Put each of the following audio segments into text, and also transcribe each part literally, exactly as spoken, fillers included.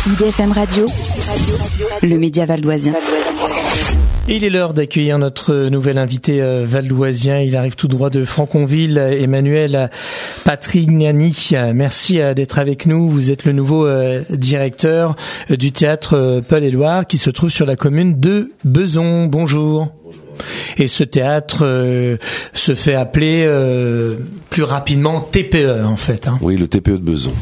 I D F M Radio, le média valdoisien. Il est l'heure d'accueillir notre nouvel invité euh, valdoisien. Il arrive tout droit de Franconville, Emmanuel Patrignani. Merci euh, d'être avec nous. Vous êtes le nouveau euh, directeur euh, du théâtre euh, Paul-et-Loire qui se trouve sur la commune de Bezons. Bonjour. Bonjour. Et ce théâtre euh, se fait appeler euh, plus rapidement T P E en fait. Hein. Oui, le T P E de Bezons.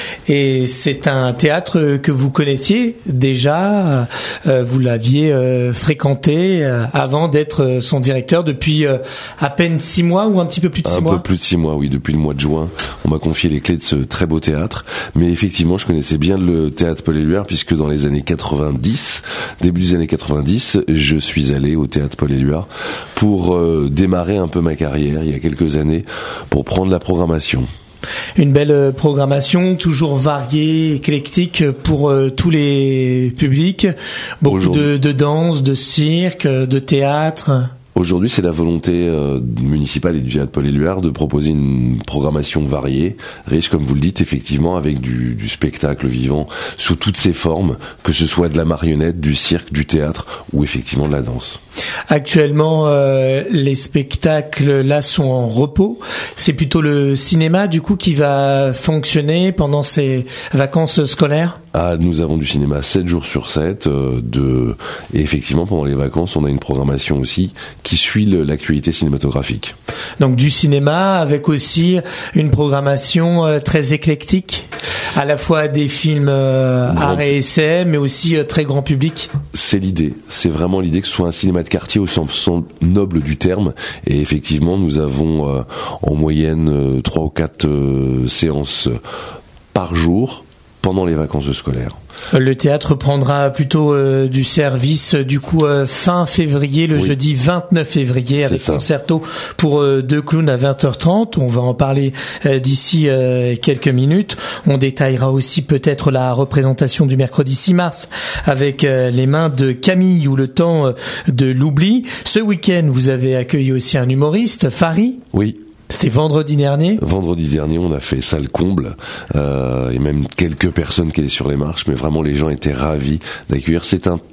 Et c'est un théâtre que vous connaissiez déjà, euh, vous l'aviez euh, fréquenté euh, avant d'être son directeur depuis euh, à peine six mois ou un petit peu plus de six un mois. Un peu plus de six mois, oui. Depuis le mois de juin, on m'a confié les clés de ce très beau théâtre. Mais effectivement, je connaissais bien le théâtre Paul-et-Loire puisque dans les années quatre-vingt-dix, début des années quatre-vingt-dix, je suis allé au théâtre Paul-et-Loire pour euh, démarrer un peu ma carrière il y a quelques années pour prendre la programmation. Une belle programmation, toujours variée, éclectique pour euh, tous les publics. Beaucoup de, de danse, de cirque, de théâtre. Aujourd'hui, c'est la volonté euh, municipale et du théâtre Paul-et-Loire de proposer une programmation variée, riche, comme vous le dites, effectivement, avec du, du spectacle vivant sous toutes ses formes, que ce soit de la marionnette, du cirque, du théâtre ou effectivement de la danse. Actuellement, euh, les spectacles là sont en repos. C'est plutôt le cinéma du coup qui va fonctionner pendant ces vacances scolaires. Ah, nous avons du cinéma sept jours sur sept. Euh, de... Et effectivement, pendant les vacances, on a une programmation aussi qui suit le, l'actualité cinématographique. Donc du cinéma avec aussi une programmation euh, très éclectique, à la fois des films euh, art et essai, mais aussi euh, très grand public. C'est l'idée. C'est vraiment l'idée que ce soit un cinéma de quartier au sens noble du terme. Et effectivement, nous avons euh, en moyenne euh, trois ou quatre euh, séances par jour pendant les vacances scolaires. Le théâtre prendra plutôt euh, du service du coup euh, fin février, le oui. jeudi vingt-neuf février, avec concerto pour euh, deux clowns à vingt heures trente. On va en parler euh, d'ici euh, quelques minutes. On détaillera aussi peut-être la représentation du mercredi six mars avec euh, les mains de Camille ou le temps euh, de l'oubli. Ce week-end, vous avez accueilli aussi un humoriste, Fari. Oui. C'était vendredi dernier. Vendredi dernier, on a fait salle comble euh, et même quelques personnes qui étaient sur les marches, mais vraiment les gens étaient ravis d'accueillir. C'est un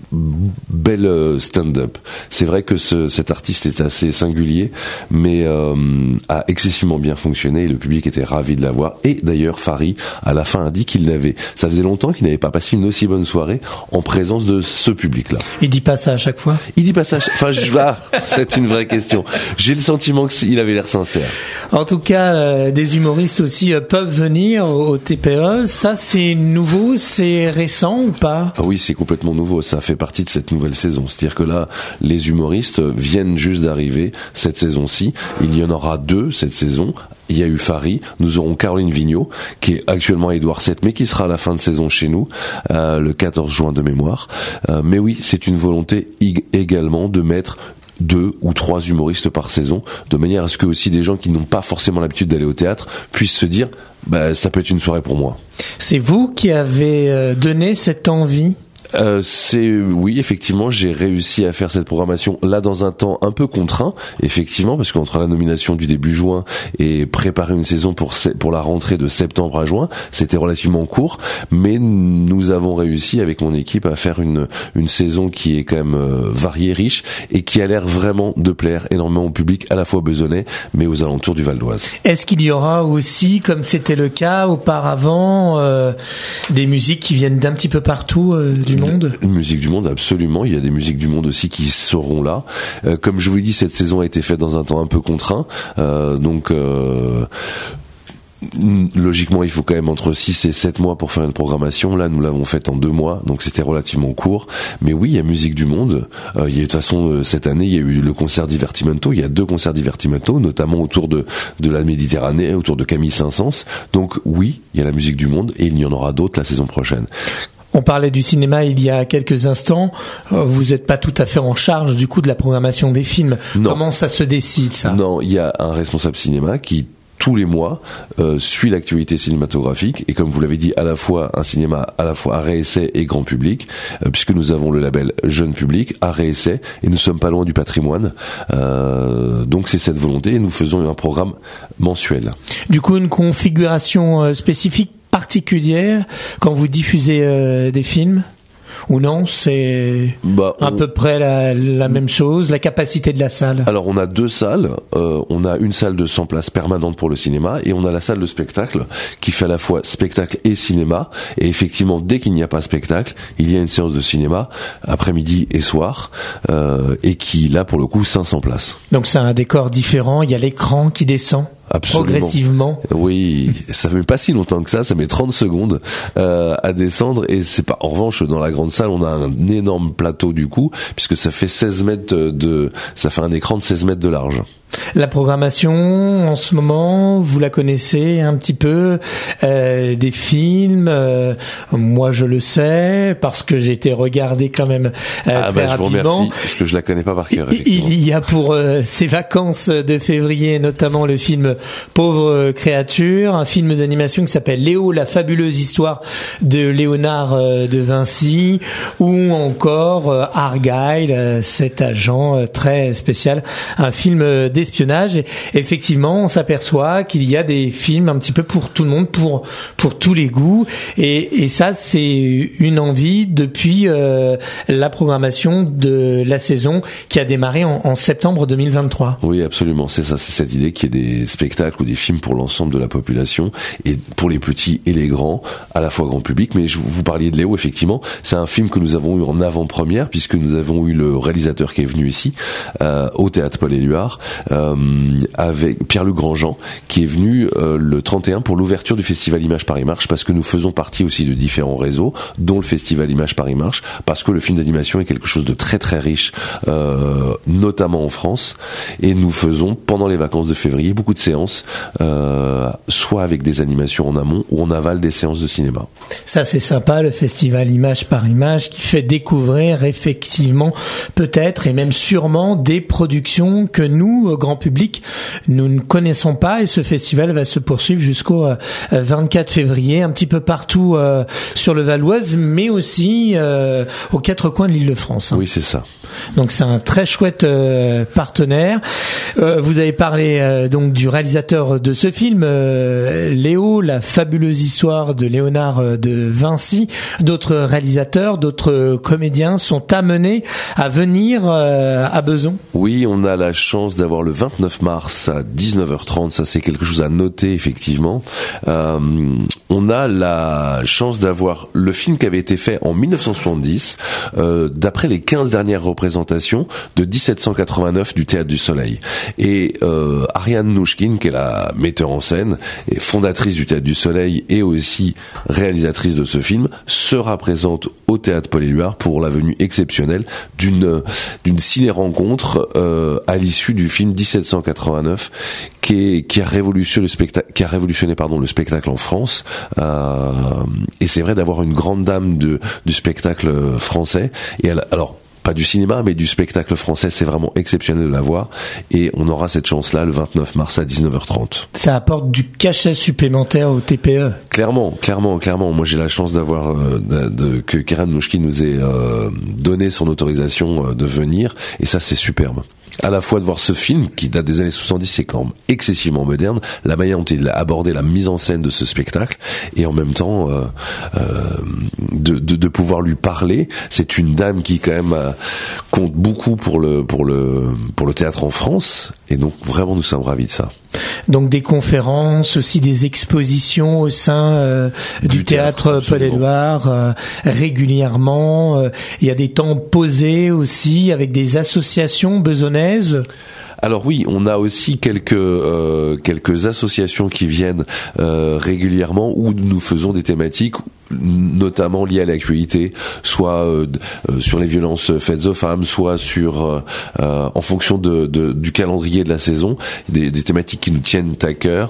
bel stand-up. C'est vrai que ce, cet artiste est assez singulier, mais euh, a excessivement bien fonctionné et le public était ravi de l'avoir. Et d'ailleurs, Fari, à la fin, a dit qu'il n'avait, ça faisait longtemps qu'il n'avait pas passé une aussi bonne soirée en présence de ce public-là. Il dit pas ça à chaque fois. Il dit pas ça. À chaque... Enfin, je... ah, c'est une vraie question. J'ai le sentiment qu'il avait l'air sincère. En tout cas, euh, des humoristes aussi euh, peuvent venir au, au T P E. Ça, c'est nouveau, c'est récent ou pas ? Ah oui, c'est complètement nouveau. Ça fait partie de cette nouvelle saison. C'est-à-dire que là, les humoristes viennent juste d'arriver cette saison-ci. Il y en aura deux cette saison. Il y a eu Fari, nous aurons Caroline Vigneault, qui est actuellement à Édouard sept, mais qui sera à la fin de saison chez nous, euh, le quatorze juin de mémoire. Euh, mais oui, c'est une volonté ig- également de mettre deux ou trois humoristes par saison, de manière à ce que aussi des gens qui n'ont pas forcément l'habitude d'aller au théâtre puissent se dire, bah, ça peut être une soirée pour moi. C'est vous qui avez donné cette envie ? Euh, c'est oui, effectivement, j'ai réussi à faire cette programmation là dans un temps un peu contraint, effectivement, parce qu'entre la nomination du début juin et préparer une saison pour pour la rentrée de septembre à juin, c'était relativement court, mais nous avons réussi avec mon équipe à faire une une saison qui est quand même euh, variée, riche et qui a l'air vraiment de plaire énormément au public, à la fois besonnais, mais aux alentours du Val d'Oise. Est-ce qu'il y aura aussi, comme c'était le cas auparavant, euh, des musiques qui viennent d'un petit peu partout euh, du monde ? Une musique du monde, absolument. Il y a des musiques du monde aussi qui seront là. Euh, comme je vous l'ai dit, cette saison a été faite dans un temps un peu contraint. Euh, donc... Euh Logiquement, il faut quand même entre six et sept mois pour faire une programmation. Là, nous l'avons faite en deux mois, donc c'était relativement court. Mais oui, il y a Musique du Monde. Euh, il y a, de toute façon, euh, cette année, il y a eu le concert Divertimento. Il y a deux concerts Divertimento, notamment autour de, de la Méditerranée, autour de Camille Saint-Saëns. Donc oui, il y a la Musique du Monde et il y en aura d'autres la saison prochaine. On parlait du cinéma il y a quelques instants. Vous n'êtes pas tout à fait en charge du coup de la programmation des films. Non. Comment ça se décide, ça ? Non, il y a un responsable cinéma qui tous les mois euh, suit l'actualité cinématographique et comme vous l'avez dit, à la fois un cinéma à la fois arrêt essai et grand public, euh, puisque nous avons le label jeune public, arrêt essai, et nous sommes pas loin du patrimoine. Euh, donc c'est cette volonté et nous faisons un programme mensuel. Du coup, une configuration euh, spécifique particulière quand vous diffusez euh, des films ? Ou non, c'est bah, on... à peu près la, la même chose, la capacité de la salle. Alors on a deux salles, euh, on a une salle de cent places permanente pour le cinéma et on a la salle de spectacle qui fait à la fois spectacle et cinéma. Et effectivement, dès qu'il n'y a pas spectacle, il y a une séance de cinéma après-midi et soir euh, et qui là pour le coup cinq cents places. Donc c'est un décor différent, il y a l'écran qui descend. Absolument. Progressivement. Oui, ça met pas si longtemps que ça, ça met trente secondes euh, à descendre et c'est pas. En revanche, dans la grande salle, on a un énorme plateau du coup, puisque ça fait seize mètres de, ça fait un écran de seize mètres de large. La programmation, en ce moment, vous la connaissez un petit peu, euh, des films, euh, moi je le sais, parce que j'ai été regardé quand même euh, ah très bah, rapidement. Je vous remercie, parce que je la connais pas par cœur, effectivement. Il y a pour euh, ces vacances de février, notamment le film Pauvre créature, un film d'animation qui s'appelle Léo, la fabuleuse histoire de Léonard euh, de Vinci, ou encore euh, Argyle, euh, cet agent euh, très spécial, un film euh, d'espionnage. Et effectivement, on s'aperçoit qu'il y a des films un petit peu pour tout le monde, pour pour tous les goûts. Et, et ça, c'est une envie depuis euh, la programmation de la saison qui a démarré en, en septembre deux mille vingt-trois. Oui, absolument. C'est ça, c'est cette idée qu'il y ait des spectacles ou des films pour l'ensemble de la population et pour les petits et les grands, à la fois grand public. Mais je, vous parliez de Léo, effectivement, c'est un film que nous avons eu en avant-première puisque nous avons eu le réalisateur qui est venu ici euh, au théâtre Paul Éluard. Euh, avec Pierre-Luc Grandjean qui est venu euh, le trente et un pour l'ouverture du festival Image Paris Marche parce que nous faisons partie aussi de différents réseaux dont le festival Image Paris Marche parce que le film d'animation est quelque chose de très très riche euh, notamment en France et nous faisons pendant les vacances de février beaucoup de séances euh, soit avec des animations en amont ou en aval des séances de cinéma. Ça c'est sympa, le festival Image Paris Image qui fait découvrir effectivement peut-être et même sûrement des productions que nous, grand public, nous ne connaissons pas et ce festival va se poursuivre jusqu'au vingt-quatre février, un petit peu partout euh, sur le Val-d'Oise, mais aussi euh, aux quatre coins de l'Île-de-France. Hein. Oui, c'est ça. Donc c'est un très chouette euh, partenaire. Euh, vous avez parlé euh, donc du réalisateur de ce film, euh, Léo, la fabuleuse histoire de Léonard de Vinci. D'autres réalisateurs, d'autres comédiens sont amenés à venir euh, à Bezons. Oui, on a la chance d'avoir le vingt-neuf mars à dix-neuf heures trente, ça c'est quelque chose à noter effectivement. Euh, on a la chance d'avoir le film qui avait été fait en dix-neuf cent soixante-dix, euh, d'après les quinze dernières représentations de dix-sept cent quatre-vingt-neuf du Théâtre du Soleil. Et euh, Ariane Nouchkine, qui est la metteur en scène et fondatrice du Théâtre du Soleil et aussi réalisatrice de ce film, sera présente au Théâtre Paul Éluard pour la venue exceptionnelle d'une d'une ciné-rencontre euh, à l'issue du film dix-sept cent quatre-vingt-neuf qui, est, qui a révolutionné le spectacle, qui a révolutionné pardon le spectacle en France. Euh, et c'est vrai d'avoir une grande dame de du spectacle français. Et elle, alors. Pas du cinéma, mais du spectacle français, c'est vraiment exceptionnel de la voir. Et on aura cette chance-là le vingt-neuf mars à dix-neuf heures trente. Ça apporte du cachet supplémentaire au T P E. Clairement, clairement, clairement. Moi, j'ai la chance d'avoir euh, de, de, que Keren Nouchkine nous ait euh, donné son autorisation euh, de venir. Et ça, c'est superbe. À la fois de voir ce film qui date des années soixante-dix, c'est quand même excessivement moderne, la manière dont il a abordé la mise en scène de ce spectacle, et en même temps euh, euh, de, de, de pouvoir lui parler. C'est une dame qui quand même euh, compte beaucoup pour le pour le pour le théâtre en France, et donc vraiment nous sommes ravis de ça. Donc des conférences, aussi des expositions au sein euh, du, du théâtre, théâtre Paul Éluard euh, régulièrement. Euh, il y a des temps posés aussi avec des associations besonnaises. Alors oui, on a aussi quelques euh, quelques associations qui viennent euh, régulièrement où nous faisons des thématiques notamment liées à l'actualité, soit euh, euh, sur les violences faites aux femmes, soit sur euh, euh, en fonction de, de du calendrier de la saison, des, des thématiques qui nous tiennent à cœur,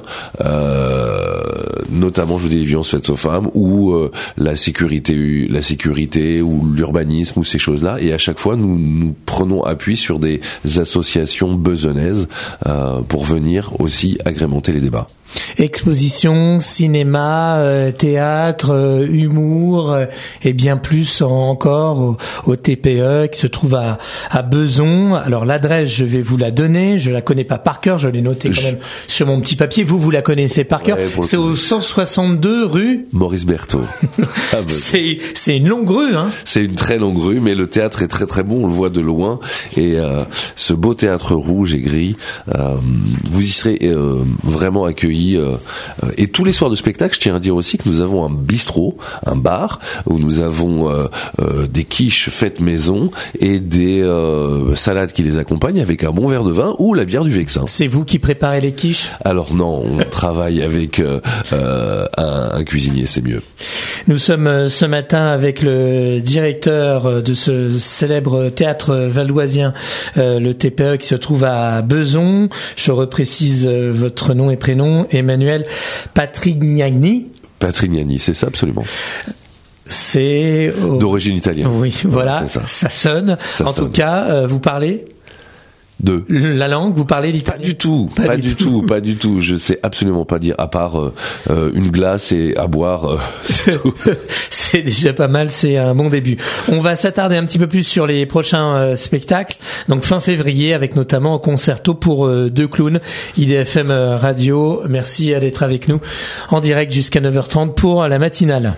euh, notamment je vous dis les violences faites aux femmes ou euh, la sécurité, la sécurité ou l'urbanisme ou ces choses-là. Et à chaque fois, nous nous prenons appui sur des associations besonnaises euh, pour venir aussi agrémenter les débats. Exposition, cinéma, euh, théâtre, euh, humour euh, et bien plus encore au, au T P E qui se trouve à, à Beson. Alors l'adresse, je vais vous la donner. Je la connais pas par cœur, je l'ai notée quand même sur mon petit papier. Vous, vous la connaissez par cœur. Ouais, c'est au cent soixante-deux rue Maurice Berthaud. Ah, bah, c'est c'est une longue rue, hein. C'est une très longue rue, mais le théâtre est très très bon. On le voit de loin. Et euh, ce beau théâtre rouge et gris, euh, vous y serez euh, vraiment accueillis. Euh, et tous les soirs de spectacle, je tiens à dire aussi que nous avons un bistrot, un bar, où nous avons euh, euh, des quiches faites maison et des euh, salades qui les accompagnent avec un bon verre de vin ou la bière du Vexin. C'est vous qui préparez les quiches ? Alors non, on travaille avec euh, euh, un, un cuisinier, c'est mieux. Nous sommes ce matin avec le directeur de ce célèbre théâtre valdoisien, euh, le T P E, qui se trouve à Beson. Je reprécise euh, votre nom et prénom, Emmanuel Patrignani. Patrignani, c'est ça absolument. C'est au... d'origine italienne. Oui, voilà, ça. ça sonne. Ça en sonne. Tout cas, euh, vous parlez de la langue, vous parlez l'italien? Pas du tout, pas, pas du tout. tout, pas du tout. Je sais absolument pas dire, à part euh, euh, une glace et à boire. Euh, c'est, c'est déjà pas mal, c'est un bon début. On va s'attarder un petit peu plus sur les prochains euh, spectacles. Donc fin février, avec notamment un concerto pour euh, deux clowns, I D F M Radio. Merci d'être avec nous en direct jusqu'à neuf heures trente pour la matinale.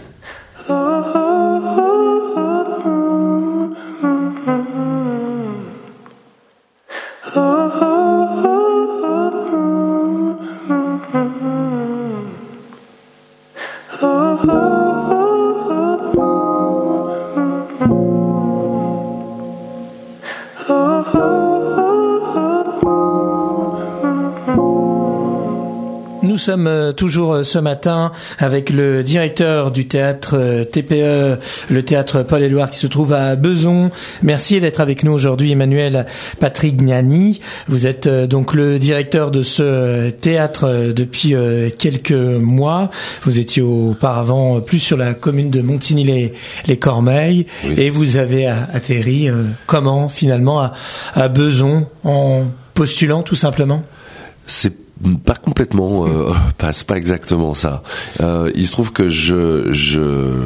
Nous sommes toujours ce matin avec le directeur du théâtre T P E, le théâtre Paul-Éluard qui se trouve à Beson. Merci d'être avec nous aujourd'hui, Emmanuel Patrignani. Vous êtes donc le directeur de ce théâtre depuis quelques mois. Vous étiez auparavant plus sur la commune de Montigny-les-Cormeilles, oui, et vous avez atterri comment finalement à, à Beson en postulant tout simplement? C'est pas complètement, euh, pas, c'est pas exactement ça. Euh, il se trouve que je, je,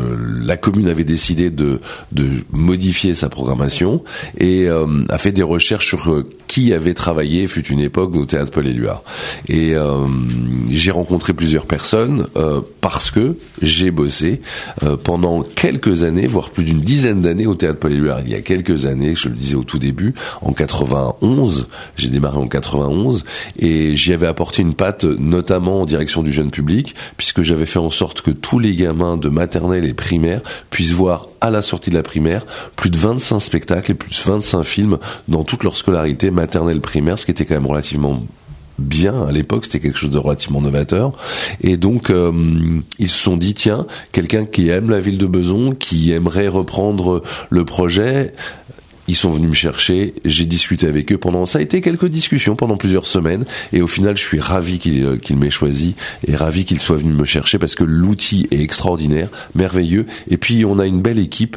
la commune avait décidé de, de modifier sa programmation et euh, a fait des recherches sur euh, qui avait travaillé, fut une époque, au théâtre Paul-Éluard. Et euh, j'ai rencontré plusieurs personnes euh, parce que j'ai bossé euh, pendant quelques années, voire plus d'une dizaine d'années au théâtre Paul-Éluard. Il y a quelques années, je le disais au tout début, en quatre-vingt-onze, j'ai démarré en quatre-vingt-onze et j'y avais apporté une patte, notamment en direction du jeune public, puisque j'avais fait en sorte que tous les gamins de maternelle et primaire puissent voir à la sortie de la primaire plus de vingt-cinq spectacles et plus de vingt-cinq films dans toute leur scolarité maternelle primaire, ce qui était quand même relativement bien à l'époque, c'était quelque chose de relativement novateur. Et donc euh, ils se sont dit, tiens, quelqu'un qui aime la ville de Beson, qui aimerait reprendre le projet. Ils sont venus me chercher, j'ai discuté avec eux pendant, ça a été quelques discussions pendant plusieurs semaines, et au final je suis ravi qu'il, qu'il m'ait choisi, et ravi qu'il soit venu me chercher, parce que l'outil est extraordinaire, merveilleux, et puis on a une belle équipe,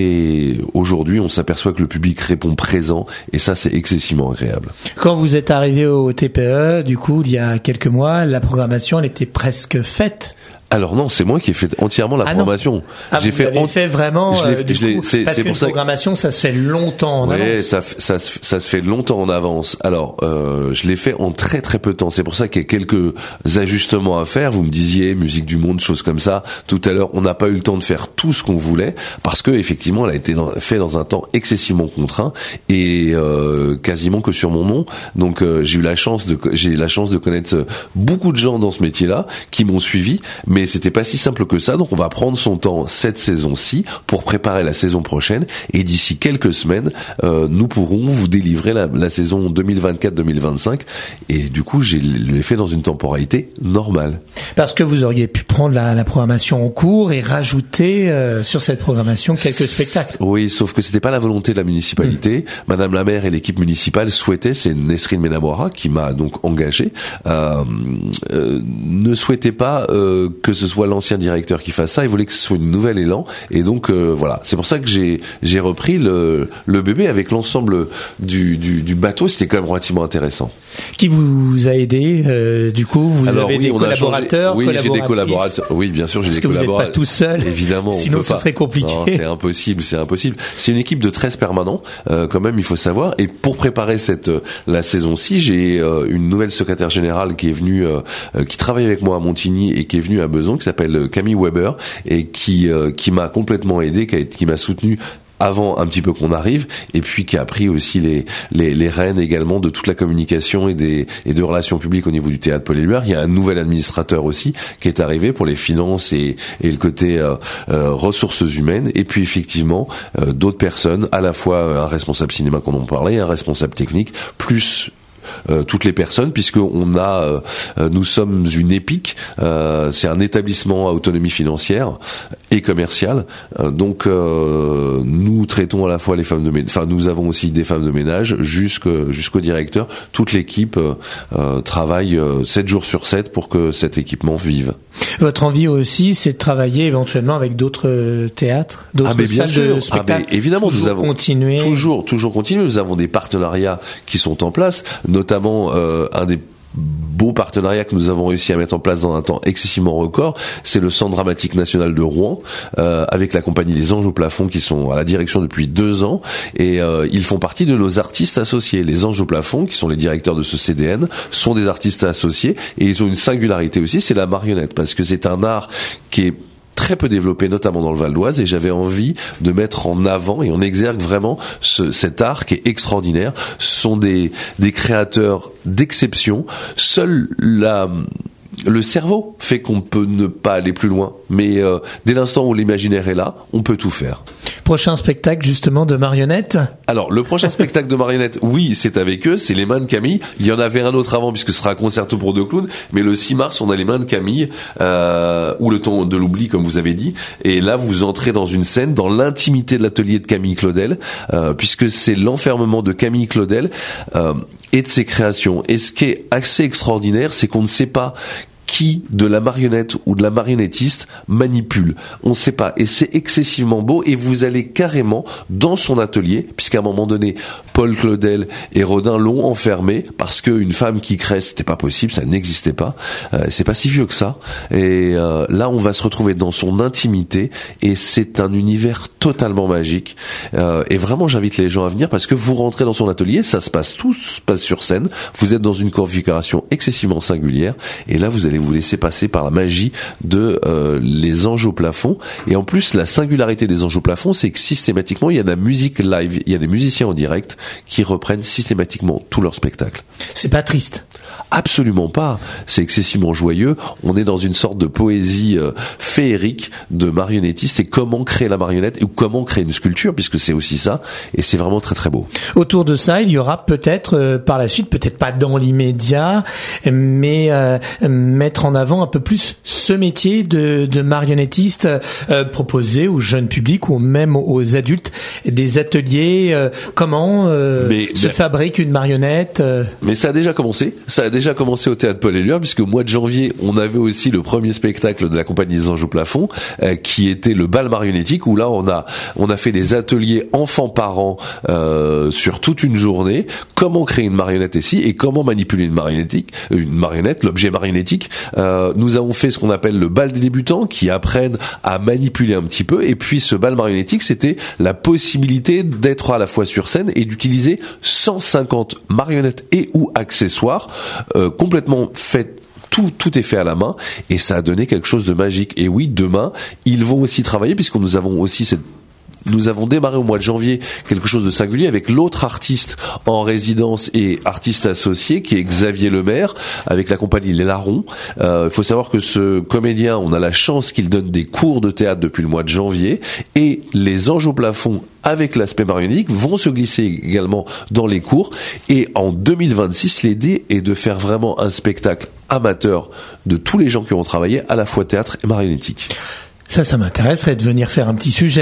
et aujourd'hui on s'aperçoit que le public répond présent, et ça c'est excessivement agréable. Quand vous êtes arrivé au T P E, du coup, il y a quelques mois, la programmation elle était presque faite. Alors non, c'est moi qui ai fait entièrement la ah programmation. Ah, j'ai vous fait, en... fait vraiment. Je l'ai, euh, du je l'ai, coup, c'est, parce c'est que pour ça. La programmation, ça se fait longtemps en ouais, avance. ça, ça, ça se fait longtemps en avance. Alors, euh, je l'ai fait en très très peu de temps. C'est pour ça qu'il y a quelques ajustements à faire. Vous me disiez musique du monde, choses comme ça. Tout à l'heure, on n'a pas eu le temps de faire tout ce qu'on voulait parce que effectivement, elle a été dans, fait dans un temps excessivement contraint et euh, quasiment que sur mon nom. Donc, euh, j'ai eu la chance de, j'ai la chance de connaître beaucoup de gens dans ce métier-là qui m'ont suivi, mais c'était pas si simple que ça, donc on va prendre son temps cette saison-ci pour préparer la saison prochaine, et d'ici quelques semaines euh, nous pourrons vous délivrer la, la saison deux mille vingt-quatre deux mille vingt-cinq, et du coup j'ai l'ai fait dans une temporalité normale. Parce que vous auriez pu prendre la, la programmation en cours et rajouter euh, sur cette programmation quelques spectacles. Oui, sauf que c'était pas la volonté de la municipalité. Mmh. Madame la maire et l'équipe municipale souhaitaient, c'est Nesrine Menamora qui m'a donc engagé, euh, euh, ne souhaitait pas euh, que que ce soit l'ancien directeur qui fasse ça, il voulait que ce soit une nouvelle élan, et donc euh, voilà, c'est pour ça que j'ai j'ai repris le le bébé avec l'ensemble du du, du bateau. C'était quand même relativement intéressant. Qui vous a aidé euh, du coup vous Alors, avez oui, des on collaborateurs, a changé... Oui, j'ai des collaborateurs. Oui, bien sûr, j'ai Parce des collaborateurs. Parce que vous n'êtes pas tout seul. Évidemment, sinon on peut ce pas. serait compliqué. Non, c'est impossible, c'est impossible. C'est une équipe de treize permanents, euh, quand même, il faut savoir. Et pour préparer cette euh, la saison-ci, j'ai euh, une nouvelle secrétaire générale qui est venue, euh, euh, qui travaille avec moi à Montigny et qui est venue à Besançon, qui s'appelle Camille Weber et qui euh, qui m'a complètement aidé, qui, a, qui m'a soutenu avant un petit peu qu'on arrive, et puis qui a pris aussi les les, les rênes également de toute la communication et des et de relations publiques au niveau du théâtre Paul Éluard. Il y a un nouvel administrateur aussi qui est arrivé pour les finances et et le côté euh, euh, ressources humaines, et puis effectivement euh, d'autres personnes, à la fois un responsable cinéma qu'on en parlait, un responsable technique, plus Euh, toutes les personnes, puisque on a, euh, nous sommes une EPIC, euh, c'est un établissement à autonomie financière et commerciale. Euh, donc euh, nous traitons à la fois les femmes de ménage, enfin nous avons aussi des femmes de ménage jusqu'au jusqu'au directeur. Toute l'équipe euh, euh, travaille euh, sept jours sur sept pour que cet équipement vive. Votre envie aussi, c'est de travailler éventuellement avec d'autres théâtres, d'autres ah, mais bien salles sûr. de spectacle. Ah, mais évidemment, toujours nous avons continuer. toujours, toujours continuer. Nous avons des partenariats qui sont en place, notamment euh, un des beaux partenariats que nous avons réussi à mettre en place dans un temps excessivement record, c'est le Centre dramatique national de Rouen, euh, avec la compagnie Les Anges au plafond qui sont à la direction depuis deux ans, et euh, ils font partie de nos artistes associés. Les Anges au plafond, qui sont les directeurs de ce C D N, sont des artistes associés, et ils ont une singularité aussi, c'est la marionnette, parce que c'est un art qui est très peu développé, notamment dans le Val d'Oise, et j'avais envie de mettre en avant et on exergue vraiment ce, cet art qui est extraordinaire. Ce sont des, des créateurs d'exception. Seule la... Le cerveau fait qu'on peut ne pas aller plus loin, mais euh, dès l'instant où l'imaginaire est là, on peut tout faire. Prochain spectacle justement de marionnettes. Alors le prochain spectacle de marionnettes, oui, c'est avec eux, c'est les Mains de Camille. Il y en avait un autre avant puisque ce sera un concerto pour deux clowns, mais le six mars on a les Mains de Camille, euh, ou le temps de l'oubli comme vous avez dit. Et là vous entrez dans une scène dans l'intimité de l'atelier de Camille Claudel, euh, puisque c'est l'enfermement de Camille Claudel euh, et de ses créations. Et ce qui est assez extraordinaire, c'est qu'on ne sait pas qui de la marionnette ou de la marionnettiste manipule. On ne sait pas. Et c'est excessivement beau. Et vous allez carrément dans son atelier, puisqu'à un moment donné, Paul Claudel et Rodin l'ont enfermé parce qu'une femme qui crée, c'était pas possible, ça n'existait pas. Euh, c'est pas si vieux que ça. Et euh, là, on va se retrouver dans son intimité. Et c'est un univers totalement magique. Euh, et vraiment, j'invite les gens à venir parce que vous rentrez dans son atelier, ça se passe, tout se passe sur scène. Vous êtes dans une configuration excessivement singulière. Et là, vous allez vous laisser passer par la magie de euh, les Anges au plafond. Et en plus, la singularité des Anges au plafond, c'est que systématiquement, il y a de la musique live, il y a des musiciens en direct qui reprennent systématiquement tout leur spectacle. C'est pas triste? Absolument pas. C'est excessivement joyeux. On est dans une sorte de poésie euh, féerique de marionnettiste et comment créer la marionnette ou comment créer une sculpture, puisque c'est aussi ça. Et c'est vraiment très très beau. Autour de ça, il y aura peut-être euh, par la suite, peut-être pas dans l'immédiat, mais euh, mettre en avant un peu plus ce métier de, de marionnettiste, euh, proposer au jeune public ou même aux adultes des ateliers. Euh, comment euh, mais, se mais, fabrique une marionnette. Euh... Mais ça a déjà commencé. Ça a déjà commencé au théâtre Paul Éluard, puisque au mois de janvier, on avait aussi le premier spectacle de la compagnie des Anges au plafond, euh, qui était le bal marionnettique, où là on a on a fait des ateliers enfants-parents euh, sur toute une journée. Comment créer une marionnette ici et comment manipuler une marionnettique, une marionnette, l'objet marionnettique. Euh, nous avons fait ce qu'on appelle le bal des débutants, qui apprennent à manipuler un petit peu. Et puis ce bal marionnettique, c'était la possibilité d'être à la fois sur scène et d'utiliser cent cinquante marionnettes et ou accessoires euh, complètement faites. Tout, tout est fait à la main et ça a donné quelque chose de magique. Et oui, demain, ils vont aussi travailler puisque nous avons aussi cette Nous avons démarré au mois de janvier quelque chose de singulier avec l'autre artiste en résidence et artiste associé qui est Xavier Lemaire avec la compagnie Les Larrons. Euh, il faut savoir que ce comédien, on a la chance qu'il donne des cours de théâtre depuis le mois de janvier et les Anges au plafond avec l'aspect marionnettique vont se glisser également dans les cours et en deux mille vingt-six l'idée est de faire vraiment un spectacle amateur de tous les gens qui ont travaillé à la fois théâtre et marionnettique. Ça, ça m'intéresserait de venir faire un petit sujet.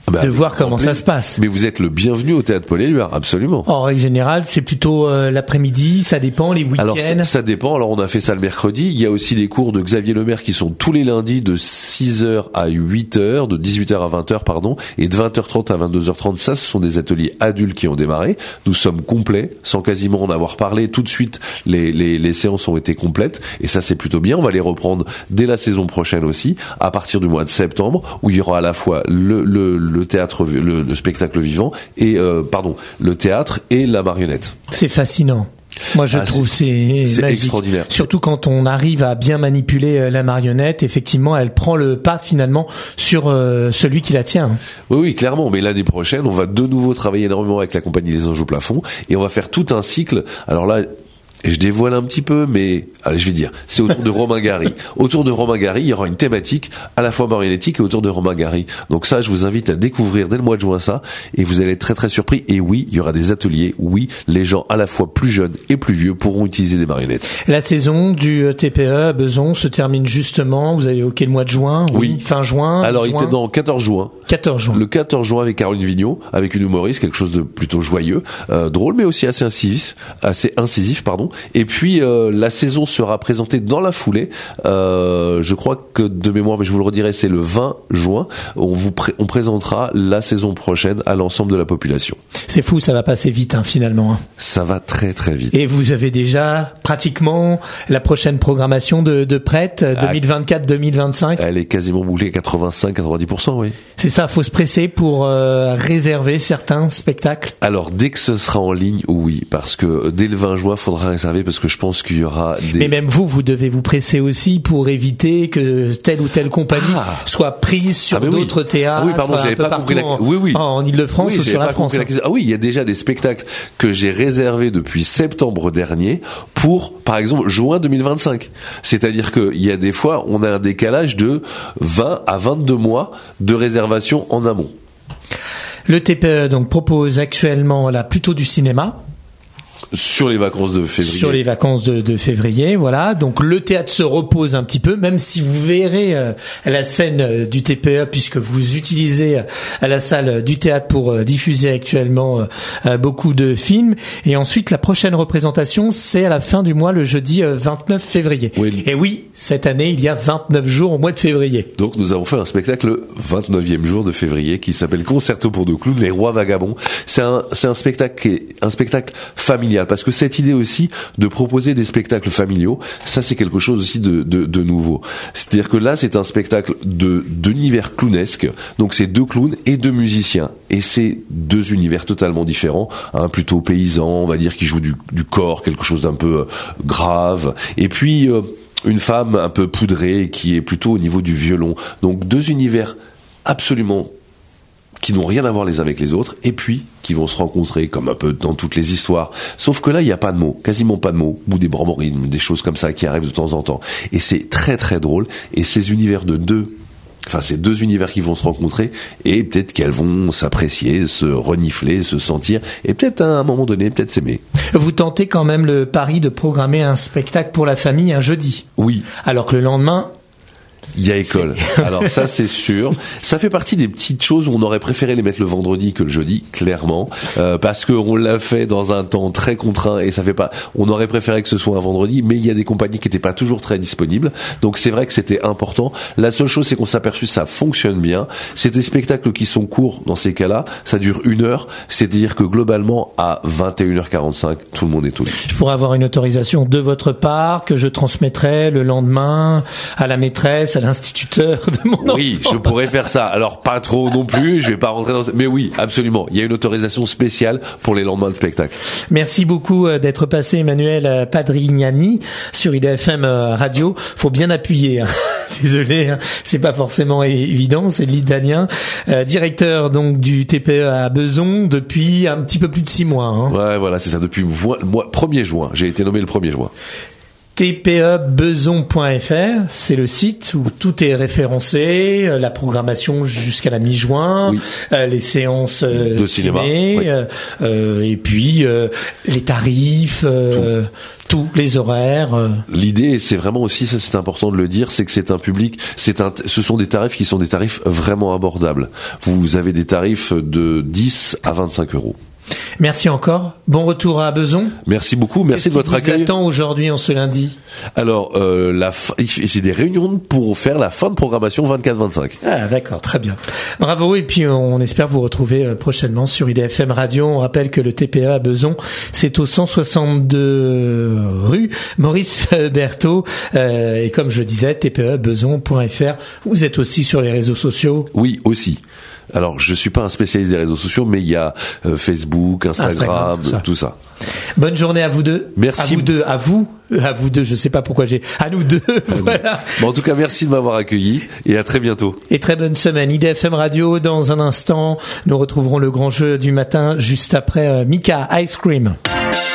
Bah, de voir comment plaisir. ça se passe. Mais vous êtes le bienvenu au Théâtre Paul Éluard, absolument. En règle générale, c'est plutôt euh, l'après-midi, ça dépend, les week-ends. Alors ça, ça dépend, alors on a fait ça le mercredi, il y a aussi des cours de Xavier Lemaire qui sont tous les lundis de six heures à huit heures, de dix-huit heures à vingt heures, pardon, et de vingt heures trente à vingt-deux heures trente, ça ce sont des ateliers adultes qui ont démarré. Nous sommes complets, sans quasiment en avoir parlé, tout de suite les, les, les séances ont été complètes, et ça c'est plutôt bien, on va les reprendre dès la saison prochaine aussi, à partir du mois de septembre, où il y aura à la fois le, le, le théâtre, le, le spectacle vivant, et euh, pardon, le théâtre et la marionnette. C'est fascinant. Moi, je ah, trouve c'est, c'est magique. Extraordinaire. Surtout quand on arrive à bien manipuler la marionnette, effectivement, elle prend le pas finalement sur euh, celui qui la tient. Oui, oui, clairement. Mais l'année prochaine, on va de nouveau travailler énormément avec la compagnie Les Anges au plafond, et on va faire tout un cycle. Alors là, je dévoile un petit peu, mais allez, je vais dire, c'est autour de Romain Gary. Autour de Romain Gary, il y aura une thématique à la fois marionnettique et autour de Romain Gary. Donc ça, je vous invite à découvrir dès le mois de juin ça, et vous allez être très très surpris. Et oui, il y aura des ateliers. Oui, les gens à la fois plus jeunes et plus vieux pourront utiliser des marionnettes. La saison du T P E à Besançon se termine justement. Vous avez évoqué le mois de juin. Oui. oui. Fin juin. Alors, juin. il était dans quatorze juin. quatorze juin. Le quatorze juin avec Caroline Vigneault, avec une humoriste, quelque chose de plutôt joyeux, euh, drôle, mais aussi assez incisif, assez incisif, pardon. Et puis euh, la saison sera présentée dans la foulée. Euh, je crois que de mémoire, mais je vous le redirai, c'est le vingt juin. On vous pré- on présentera la saison prochaine à l'ensemble de la population. C'est fou, ça va passer vite hein, finalement. Hein. Ça va très très vite. Et vous avez déjà pratiquement la prochaine programmation de, de prête deux mille vingt-quatre deux mille vingt-cinq. Elle est quasiment bouclée quatre-vingt-cinq à quatre-vingt-dix pour cent, oui. C'est ça, faut se presser pour euh, réserver certains spectacles. Alors dès que ce sera en ligne, oui, parce que dès le vingt juin, faudra réserver parce que je pense qu'il y aura des... Mais même vous, vous devez vous presser aussi pour éviter que telle ou telle compagnie ah. soit prise sur ah d'autres oui. théâtres. Ah oui, pardon, j'avais pas compris la... en, oui, oui. en Ile-de-France oui, ou sur la France. La... Ah oui, il y a déjà des spectacles que j'ai réservés depuis septembre dernier pour, par exemple, juin deux mille vingt-cinq. C'est-à-dire qu'il y a des fois, on a un décalage de vingt à vingt-deux mois de réservation en amont. Le T P E donc propose actuellement là plutôt du cinéma. Sur les vacances de février. Sur les vacances de, de février, voilà. Donc le théâtre se repose un petit peu, même si vous verrez euh, la scène euh, du T P E, puisque vous utilisez euh, la salle du théâtre pour euh, diffuser actuellement euh, euh, beaucoup de films. Et ensuite, la prochaine représentation, c'est à la fin du mois, le jeudi euh, vingt-neuf février. Oui. Et oui, cette année, il y a vingt-neuf jours au mois de février. Donc nous avons fait un spectacle le vingt-neuvième jour de février qui s'appelle Concerto pour deux clowns, Les Rois Vagabonds. C'est un, c'est un spectacle qui est un spectacle familial. Parce que cette idée aussi de proposer des spectacles familiaux, ça c'est quelque chose aussi de, de, de nouveau. C'est-à-dire que là c'est un spectacle de d'univers clownesque, donc c'est deux clowns et deux musiciens, et c'est deux univers totalement différents, un plutôt paysan, on va dire, qui joue du, du corps, quelque chose d'un peu euh, grave, et puis euh, une femme un peu poudrée qui est plutôt au niveau du violon. Donc deux univers absolument qui n'ont rien à voir les uns avec les autres, et puis qui vont se rencontrer comme un peu dans toutes les histoires. Sauf que là, il n'y a pas de mots, quasiment pas de mots, ou des bromorines, des choses comme ça qui arrivent de temps en temps. Et c'est très très drôle, et ces univers de deux, enfin ces deux univers qui vont se rencontrer, et peut-être qu'elles vont s'apprécier, se renifler, se sentir, et peut-être à un moment donné, peut-être s'aimer. Vous tentez quand même le pari de programmer un spectacle pour la famille un jeudi. Oui. Alors que le lendemain... Il y a école. Alors ça c'est sûr. Ça fait partie des petites choses où on aurait préféré les mettre le vendredi que le jeudi, clairement, euh, parce que on l'a fait dans un temps très contraint et ça fait pas. On aurait préféré que ce soit un vendredi, mais il y a des compagnies qui étaient pas toujours très disponibles. Donc c'est vrai que c'était important. La seule chose c'est qu'on s'est aperçu ça fonctionne bien. C'est des spectacles qui sont courts dans ces cas-là. Ça dure une heure. C'est-à-dire que globalement à vingt et une heures quarante-cinq, tout le monde est au lit. Je pourrais avoir une autorisation de votre part que je transmettrai le lendemain à la maîtresse, à l'instituteur de mon enfant. Oui, je pourrais faire ça. Alors pas trop non plus, je vais pas rentrer dans... Mais oui, absolument. Il y a une autorisation spéciale pour les lendemains de spectacle. Merci beaucoup d'être passé, Emmanuel Padrignani, sur I D F M Radio. Faut bien appuyer. Hein. Désolé, hein. C'est pas forcément évident. C'est l'italien, euh, directeur donc du T P E à Besançon depuis un petit peu plus de six mois. Hein. Ouais, voilà, c'est ça. Depuis le mois, mois premier juin. J'ai été nommé le premier juin. T P E beson point F R, c'est le site où tout est référencé, la programmation jusqu'à la mi-juin, oui. euh, les séances euh, de cinéma, ciné, oui. euh, euh, et puis euh, les tarifs, euh, tout. tous les horaires. Euh. L'idée, c'est vraiment aussi, ça c'est important de le dire, c'est que c'est un public, c'est un, ce sont des tarifs qui sont des tarifs vraiment abordables. Vous avez des tarifs de dix à vingt-cinq euros. Merci encore. Bon retour à Beson. Merci beaucoup. Merci de votre accueil. Qu'est-ce qui vous attend aujourd'hui en ce lundi ? Alors, euh, la fin, j'ai des réunions pour faire la fin de programmation vingt-quatre vingt-cinq. Ah, d'accord. Très bien. Bravo. Et puis, on espère vous retrouver prochainement sur I D F M Radio. On rappelle que le T P E à Beson, c'est au cent soixante-deux rue Maurice Berthaud. Euh, et comme je disais, T P E beson point F R. Vous êtes aussi sur les réseaux sociaux ? Oui, aussi. Alors, je suis pas un spécialiste des réseaux sociaux, mais il y a euh, Facebook, Instagram, Instagram tout, ça. tout ça. Bonne journée à vous deux. Merci. À vous deux, à vous, à vous deux. Je sais pas pourquoi j'ai. À nous deux. Voilà. Bon, en tout cas, merci de m'avoir accueilli et à très bientôt. Et très bonne semaine. I D F M Radio. Dans un instant, nous retrouverons le grand jeu du matin juste après euh, Mika Ice Cream.